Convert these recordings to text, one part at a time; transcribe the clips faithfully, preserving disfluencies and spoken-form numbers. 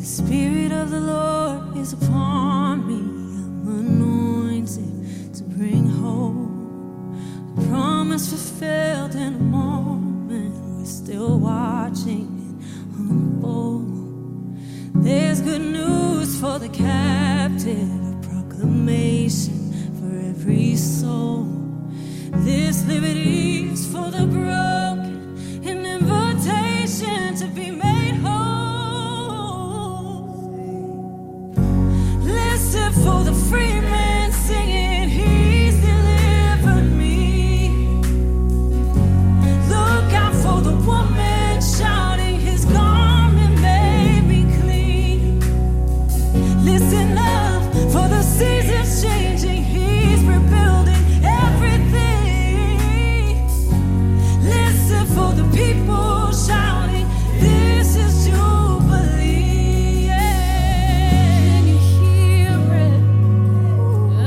The Spirit of the Lord is upon me. I'm anointed to bring hope. A promise fulfilled in a moment. We're still watching it unfold. There's good news for the captive, a proclamation for every soul. This liberty is for the broken, an invitation to be made whole. Listen for the free man singing, He's delivered me. Look out for the woman shouting, His garment made me clean. Listen up for the seasons changing, He's rebuilding everything. Listen for the people shouting, this is Jubilee. And you hear it. Oh.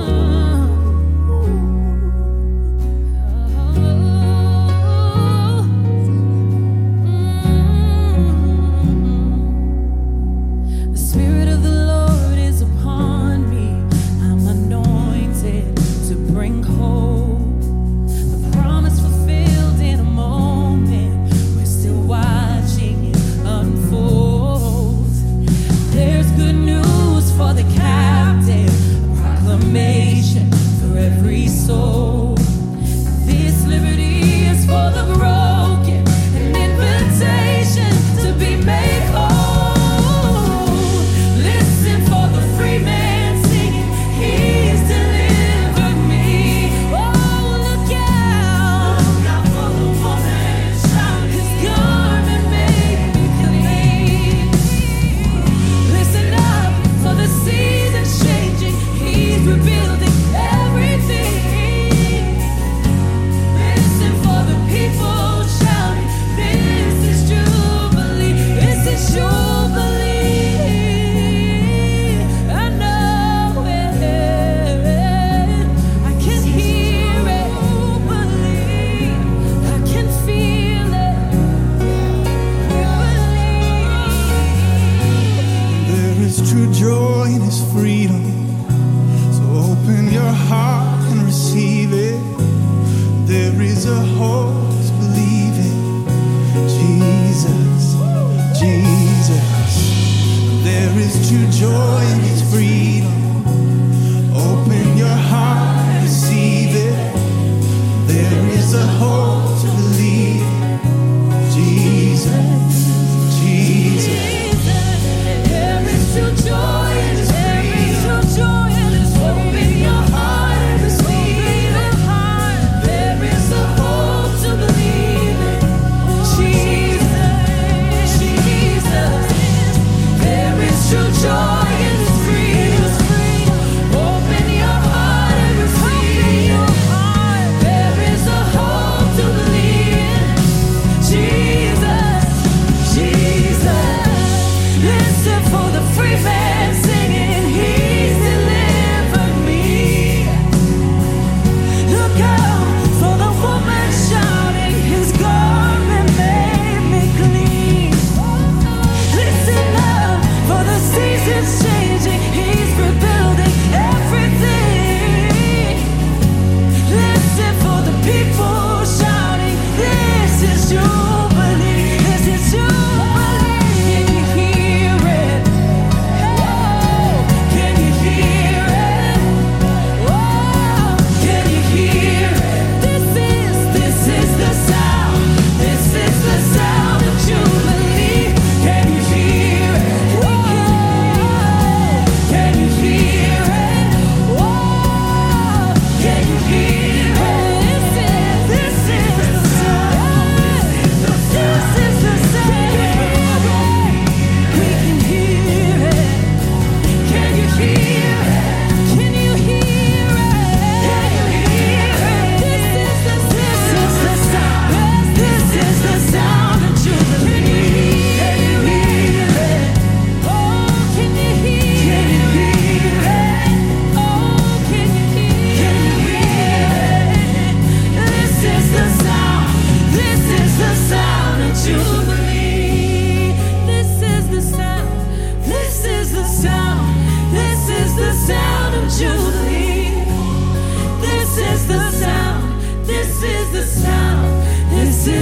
Mm. The Spirit of the Lord is upon me. I'm anointed to bring hope. The promise fulfilled in a moment. We're still watching it unfold. There's good news for the captive, a proclamation for every soul. This liberty is for the broken, an invitation to be made whole. Listen for the free man singing, He's delivered me. Oh, look out. Look out for the woman shouting, His garment made me clean. Listen up for the seasons changing, He's rebuilding everything. Listen for the people shouting, this is Jubilee, this is Jubilee. I know it, I can hear it, Jubilee, I can feel it, Jubilee. There is true joy in His freedom. So open your heart and receive it. There is a hope to believe in. Jesus, Jesus. There is true joy in His freedom. Open your heart and receive it. There is a hope to believe in. Jesus, Jesus. There is true joy in His freedom. Open your heart and receive it. There is a hope to believe in. Jesus, Jesus. There is true joy in His freedom.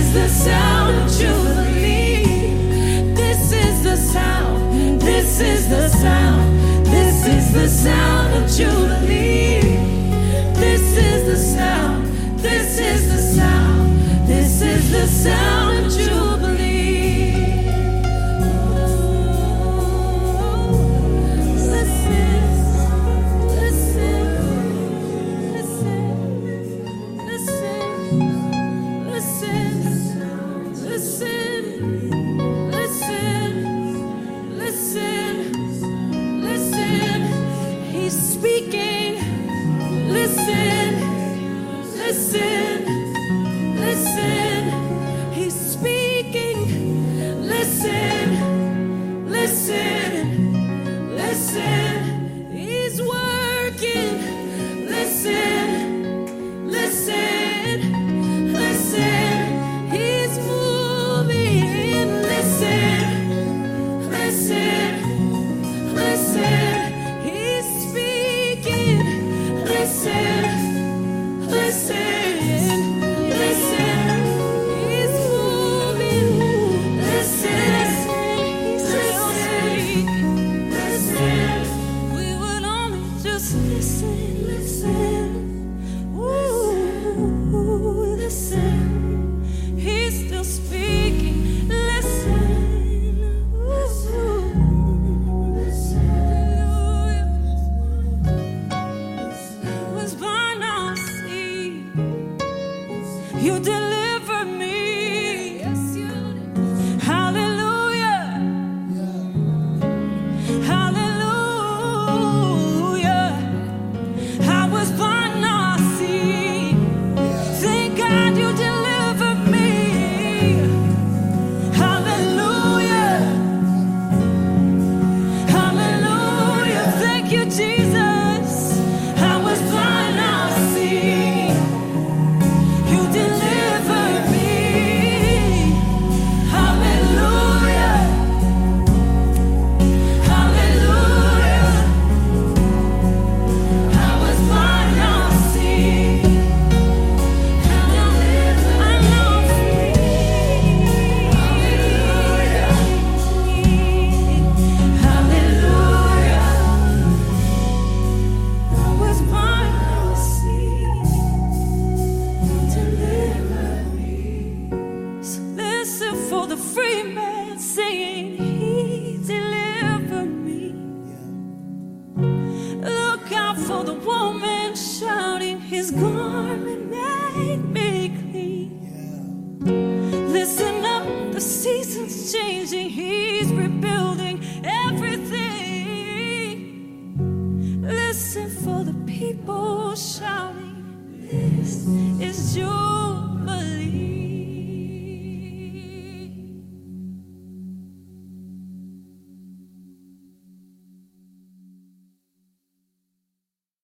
is the sound of Jubilee. This is the sound. This is the sound. This is the sound of Jubilee. This is the sound. This is the sound. This is the sound of Jubilee. You deliver me. Yes, you did. Hallelujah. Hallelujah. I was born on sea. Thank God you delivered me. Hallelujah. Hallelujah. Thank you, Jesus. I was born on sea. You delivered me. Hallelujah. Hallelujah. I was born on sea. I'm on free. Hallelujah. Hallelujah. I was born on sea. Deliver me. So listen for the free man saying, He delivered me. Look out for the woman shouting, His garment made me clean. Listen up, the season's changing. He's rebuilding everything. Listen for the people shouting, This is joy.